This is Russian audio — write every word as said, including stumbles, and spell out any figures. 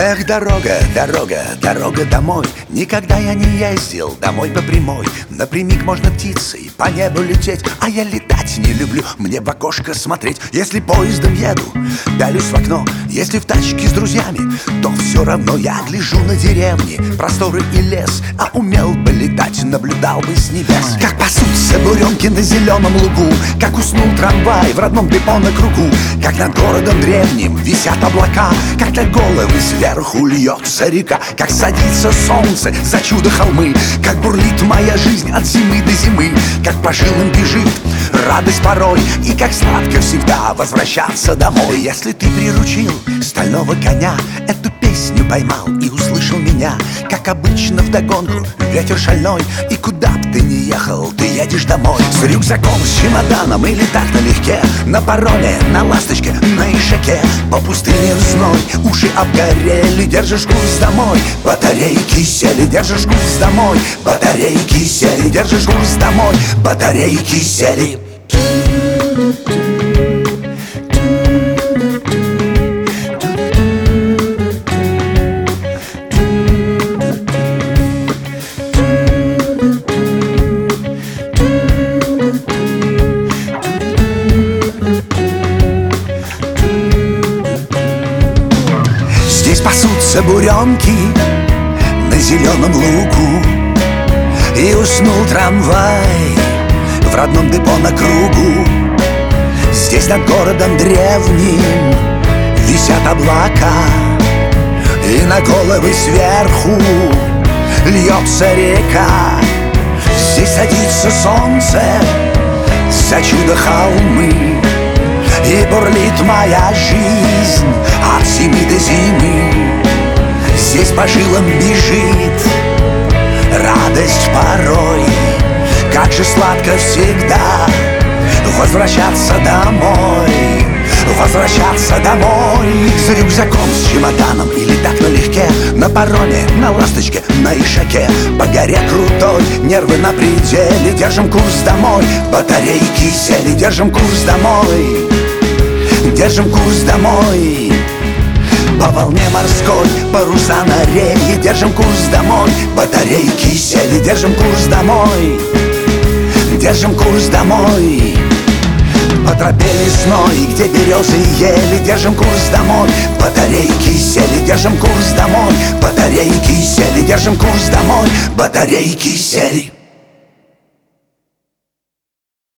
Эх, дорога, дорога, дорога домой. Никогда я не ездил домой по прямой. Напрямик можно птицей по небу лететь, а я летать не люблю, мне в окошко смотреть. Если поездом еду, пялюсь в окно. Если в тачке с друзьями, то все равно я гляжу на деревни, просторы и лес. А умел бы летать, наблюдал бы с небес, как пасутся буренки на зеленом лугу, как уснул трамвай в родном депо на кругу, как над городом древним висят облака, как на головы сверху льется река, как садится солнце за чудо холмы, как бурлит моя жизнь от зимы до зимы, как по жилам бежит радость порой, и как сладко всегда возвращаться домой. Если ты приручил стального коня, эту песню поймал и услышал меня, как обычно вдогонку ветер шальной, и куда б ты ни ехал, ты едешь домой. С рюкзаком, с чемоданом или так налегке, на пароме, на ласточке, на ишаке, по пустыне в зной, уши обгорели, держишь курс домой. Батарейки сели, держишь курс домой. Батарейки сели, держишь курс домой. Батарейки сели. Здесь пасутся буренки на зеленом лугу, и уснул трамвай в родном депо на кругу. Здесь над городом древним висят облака, и на головы сверху льется река. Здесь садится солнце за чудо холмы, и бурлит моя жизнь от зимы до зимы. Здесь по жилам бежит радость порой, как же сладко всегда возвращаться домой. Возвращаться домой. С рюкзаком, с чемоданом или так налегке, на пароме, на ласточке, на ишаке, по горе крутой, нервы на пределе, держим курс домой. Батарейки сели, держим курс домой. Держим курс домой. По волне морской, паруса на рее, держим курс домой. Батарейки сели, держим курс домой. Держим курс домой. По тропе лесной, где березы и ели, держим курс домой. Батарейки сели, держим курс домой. Батарейки сели, держим курс домой. Батарейки сели.